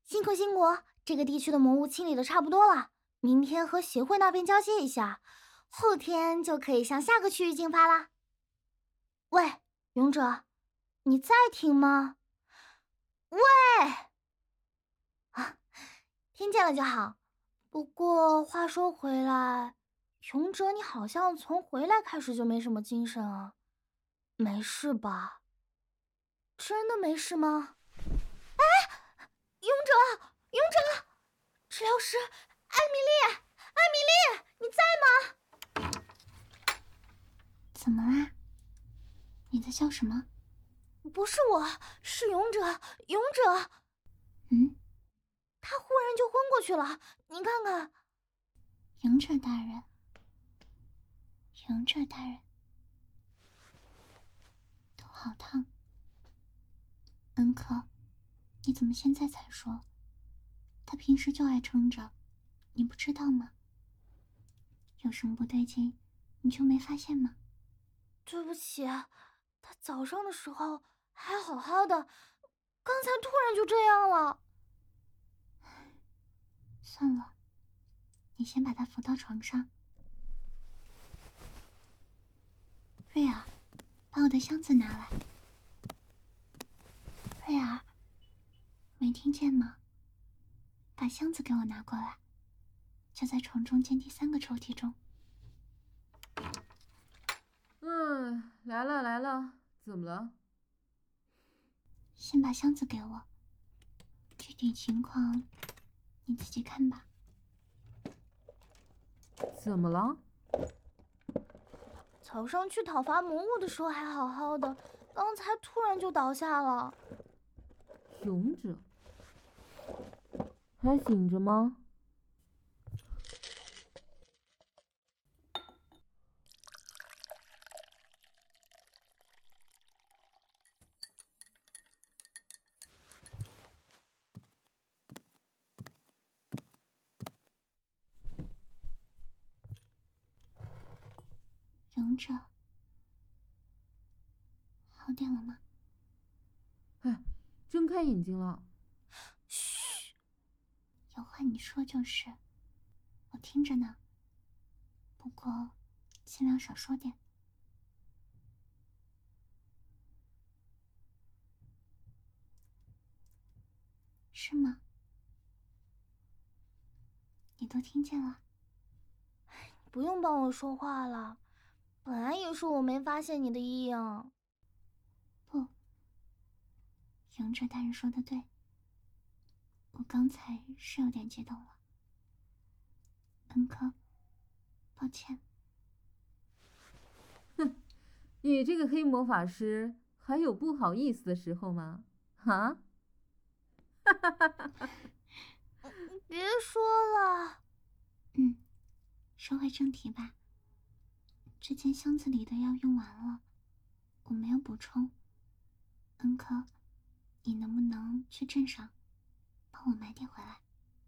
辛苦辛苦，这个地区的魔物清理的差不多了，明天和协会那边交接一下，后天就可以向下个区域进发啦。喂，勇者，你在听吗？喂，啊，听见了就好。不过话说回来，勇者你好像从回来开始就没什么精神啊，没事吧？真的没事吗？勇者，勇者，治疗师，艾米丽，艾米丽，你在吗？ 怎么啦？你在笑什么？ 不是我，是勇者，勇者。他忽然就昏过去了，您看看。 勇者大人，勇者大人，头好烫。恩可，你怎么现在才说？他平时就爱撑着，你不知道吗？有什么不对劲，你就没发现吗？ 对不起，他早上的时候还好好的，刚才突然就这样了。 算了，你先把他扶到床上。瑞儿，把我的箱子拿来。瑞儿，没听见吗？把箱子给我拿过来，就在床中间第3个抽屉中。 来了来了，怎么了？ 先把箱子给我，具体情况你自己看吧。 怎么了？ 早上去讨伐魔物的时候还好好的，刚才突然就倒下了。 勇者还醒着吗？ 勇者，好点了吗？ 哎，睁开眼睛了。 嘘， 有话你说就是，我听着呢。不过尽量少说点。是吗？你都听见了？ 不用帮我说话了，本来也是我没发现你的异样。 不，勇者大人说的对，我刚才是有点激动了。恩可，抱歉。 哼，你这个黑魔法师还有不好意思的时候吗？啊？ 别说了。 说回正题吧。之前箱子里的药用完了，我没有补充。恩可，你能不能去镇上帮我买点回来？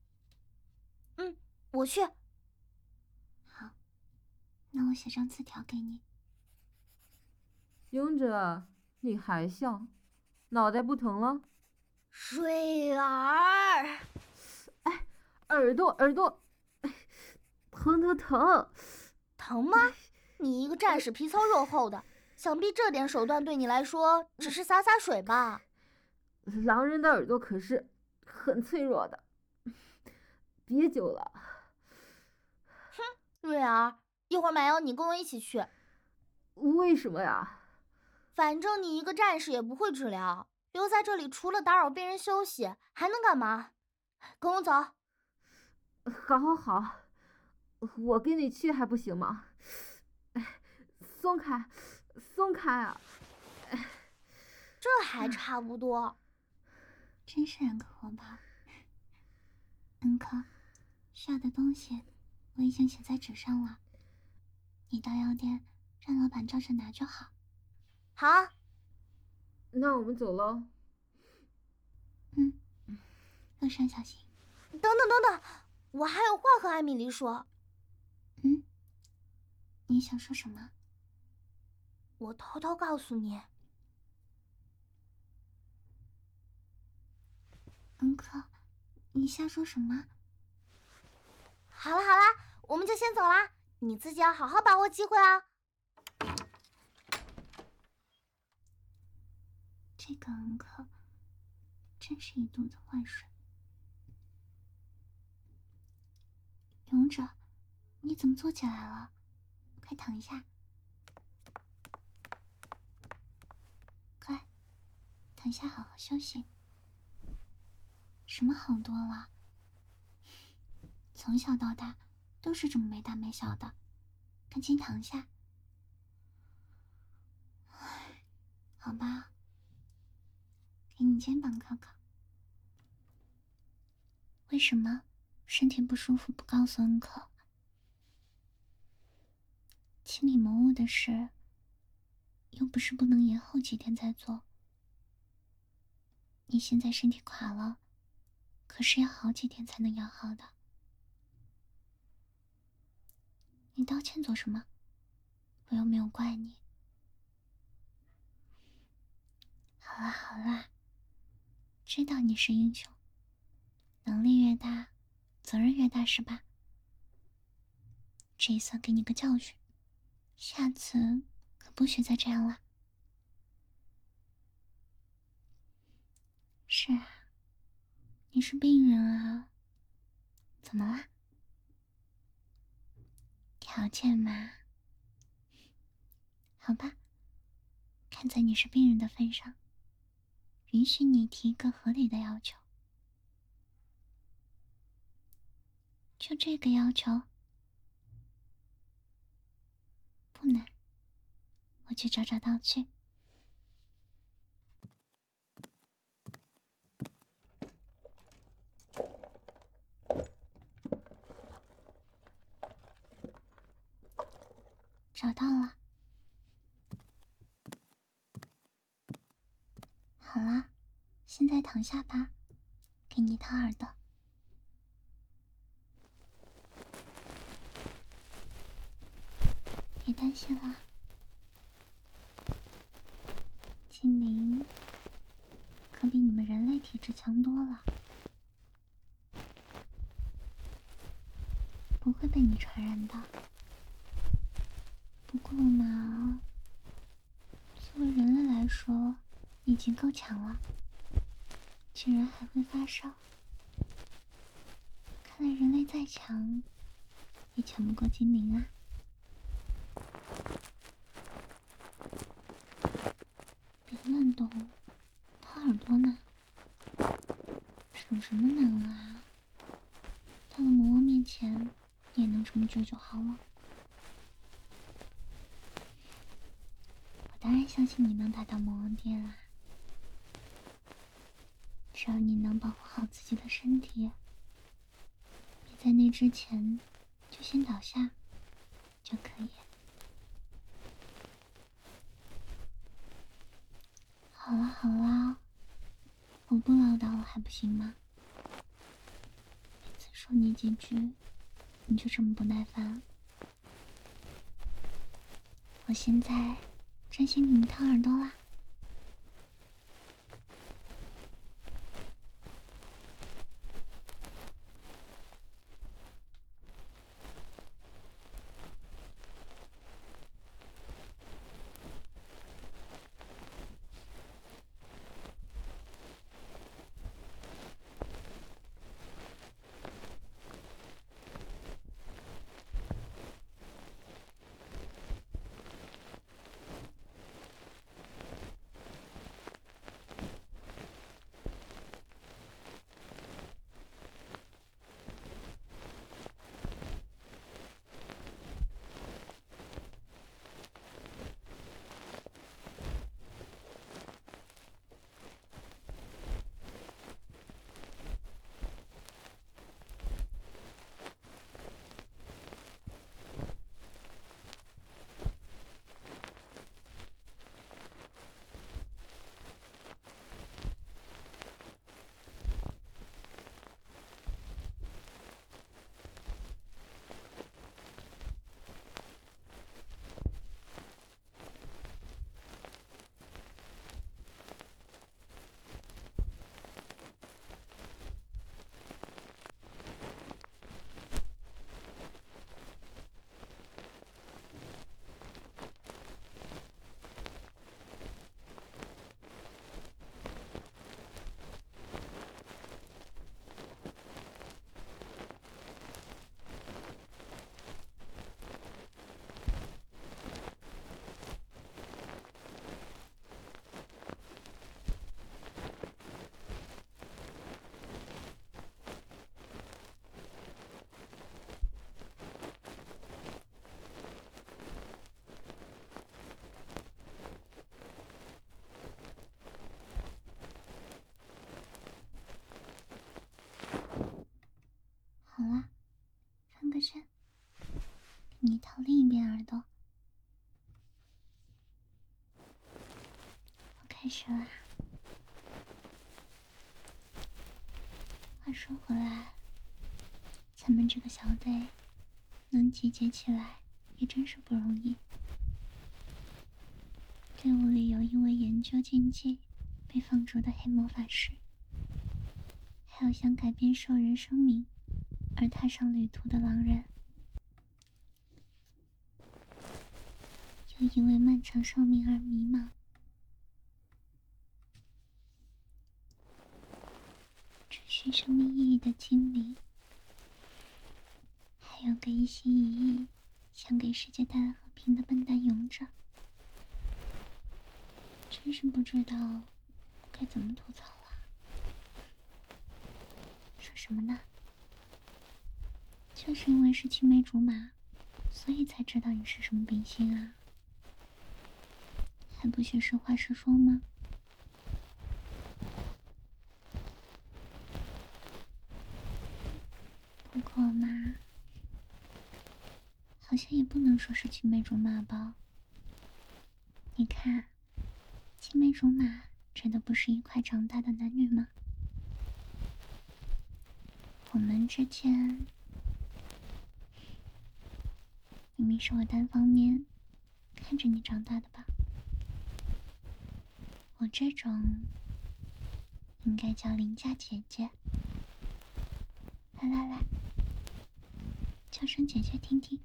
我去。 好，那我写张字条给你。 勇者，你还笑？脑袋不疼了？ 水儿， 哎，耳朵，疼！ 疼吗？你一个战士皮糙肉厚的，想必这点手段对你来说只是洒洒水吧？ 狼人的耳朵可是很脆弱的，别久了。 瑞儿，一会儿买药你跟我一起去。 为什么呀？ 反正你一个战士也不会治疗，留在这里除了打扰病人休息，还能干嘛？跟我走。 好，我跟你去还不行吗？哎，松开啊！ 这还差不多。 真是2个活宝。恩可，需要的东西我已经写在纸上了，你到药店让老板照着拿就好。 好。 那我们走喽。 路上小心。 等等，我还有话和艾米丽说。 你想说什么？ 我偷偷告诉你。 恩可， 你瞎说什么？ 好了好了，我们就先走啦，你自己要好好把握机会啊。 这个恩客真是一肚子坏水。勇者，你怎么坐起来了？快躺一下。快，躺下好好休息。什么好多了？从小到大都是这么没大没小的，赶紧躺下。好吧，给你肩膀靠靠。为什么身体不舒服不告诉恩客？清理魔物的事又不是不能延后几天再做。你现在身体垮了，可是要好几天才能养好的。你道歉做什么？我又没有怪你。好啦好啦，知道你是英雄，能力越大，责任越大是吧？这也算给你个教训，下次可不许再这样了。是啊，你是病人啊，怎么啦？条件嘛，好吧，看在你是病人的份上，允许你提一个合理的要求。就这个要求？不难，我去找找道具。找到了。好啦，现在躺下吧，给你掏耳朵。别担心啦，精灵可比你们人类体质强多了，不会被你传染的。不过嘛，作为人类来说，已经够强了，居然还会发烧。看来人类再强，也强不过精灵啊。别乱动，掏耳朵呢。逞什么能啊？到了魔王面前，你也能这么久就好了。我当然相信你能打到魔王殿啦。只要你能保护好自己的身体，别在那之前就先倒下就可以。好啦好啦，我不唠叨了还不行吗？每次说你几句，你就这么不耐烦。我现在真心给你掏耳朵啦。 啦。话说回来，咱们这个小队能集结起来也真是不容易。队伍里有因为研究禁忌被放逐的黑魔法师，还有想改变兽人生命而踏上旅途的狼人，又因为漫长寿命而迷茫，追寻生命意义的精灵，还有个一心一意想给世界带来和平的笨蛋勇者。真是不知道该怎么吐槽啊。说什么呢？就是因为是青梅竹马，所以才知道你是什么秉性啊，还不学实话实说吗？不过嘛，好像也不能说是青梅竹马吧。你看，青梅竹马真的不是一块长大的男女吗？我们之间明明是我单方面看着你长大的吧。我这种应该叫邻家姐姐。来来来，叫声姐姐听听。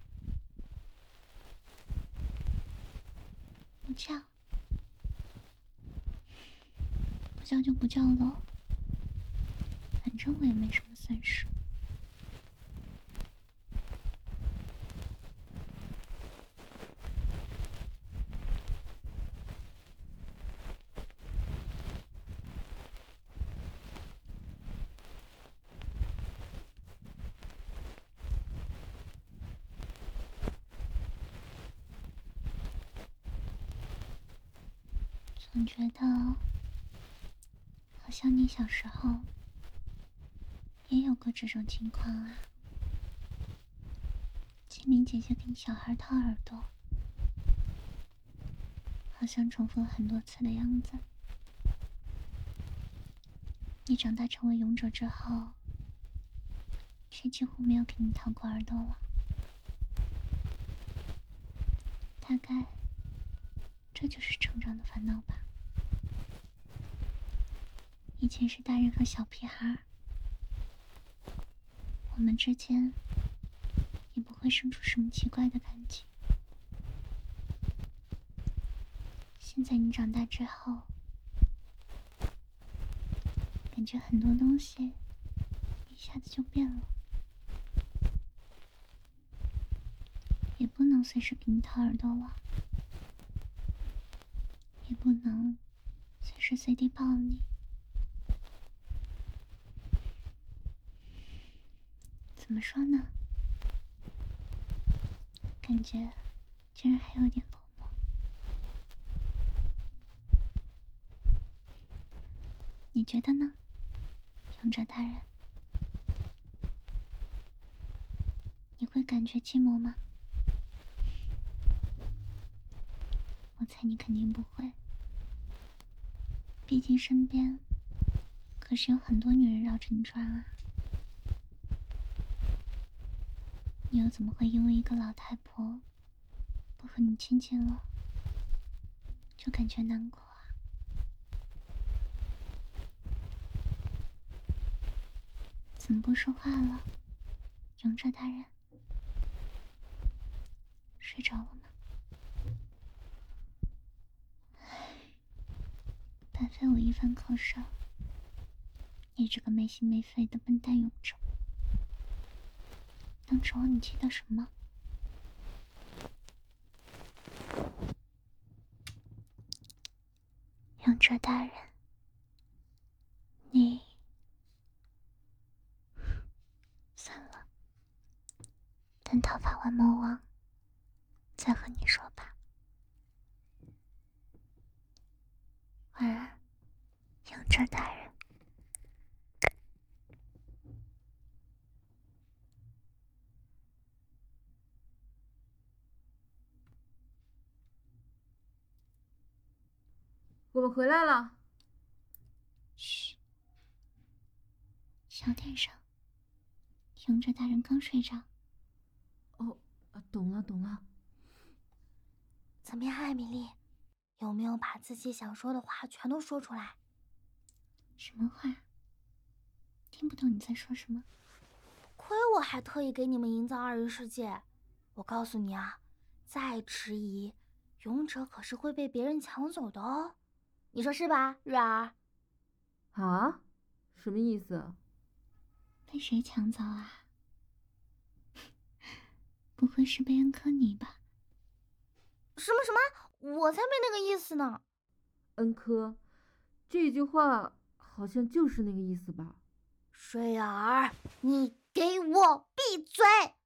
不叫，不叫就不叫喽，反正我也没什么损失。总觉得好像你小时候也有过这种情况啊。精灵姐姐给你小孩掏耳朵，好像重复了很多次的样子。你长大成为勇者之后，却几乎没有给你掏过耳朵了。大概这就是成长的烦恼吧。以前是大人和小屁孩，我们之间也不会生出什么奇怪的感情。现在你长大之后，感觉很多东西一下子就变了，也不能随时给你掏耳朵了，也不能随时随地抱你。怎么说呢？感觉居然还有点冷漠。你觉得呢，勇者大人？你会感觉寂寞吗？我猜你肯定不会，毕竟身边可是有很多女人绕着你转啊。你又怎么会因为一个老太婆不和你亲近了，就感觉难过啊？怎么不说话了，勇者大人？睡着了吗？白费我一番口舌，你这个没心没肺的笨蛋勇者！当初你记得什么？勇者大人，你算了，等讨伐完魔王再和你说吧。晚安，勇者大人。 我们回来了。 嘘，小点声。勇者大人刚睡着。 哦，懂了。 怎么样，艾米丽？有没有把自己想说的话全都说出来？ 什么话？听不懂你在说什么。 亏我还特意给你们营造二人世界。我告诉你啊，再迟疑，勇者可是会被别人抢走的哦。你说是吧，瑞儿？ 啊？什么意思？ 被谁抢走啊？不会是被恩科你吧？ 什么？我才没那个意思呢。 恩科，这句话好像就是那个意思吧？ 瑞儿，你给我闭嘴！